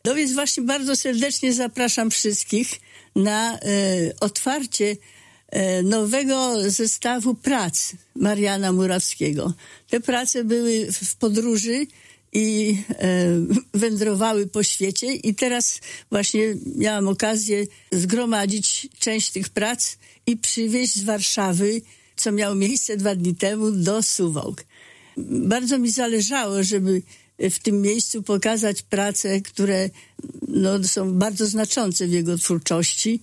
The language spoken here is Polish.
No więc właśnie bardzo serdecznie zapraszam wszystkich na otwarcie nowego zestawu prac Mariana Murawskiego. Te prace były w podróży i wędrowały po świecie i teraz właśnie miałam okazję zgromadzić część tych prac i przywieźć z Warszawy, co miało miejsce 2 dni temu, do Suwałk. Bardzo mi zależało, żeby w tym miejscu pokazać prace, które są bardzo znaczące w jego twórczości.